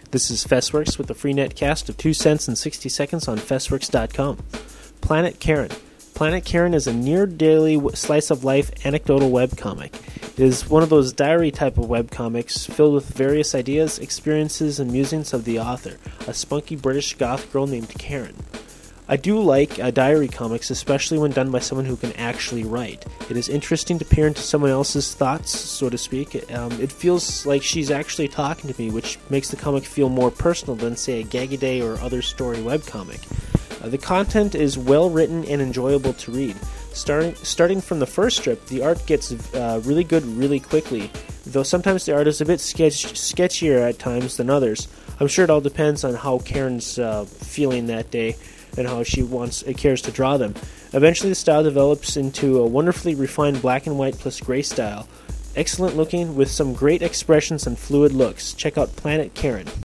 This is Festworks with a free netcast of 2 cents and 60 seconds on Festworks.com. Planet Karen. Planet Karen is a near-daily slice-of-life anecdotal webcomic. It is one of those diary type of webcomics filled with various ideas, experiences, and musings of the author, a spunky British goth girl named Karen. I do like diary comics, especially when done by someone who can actually write. It is interesting to peer into someone else's thoughts, so to speak. It feels like she's actually talking to me, which makes the comic feel more personal than, say, a Gaggy Day or other story webcomic. The content is well written and enjoyable to read. Starting from the first strip, the art gets really good really quickly, though sometimes the art is a bit sketchier at times than others. I'm sure it all depends on how Karen's feeling that day and how she cares to draw them. Eventually the style develops into a wonderfully refined black and white plus gray style. Excellent looking with some great expressions and fluid looks. Check out Planet Karen.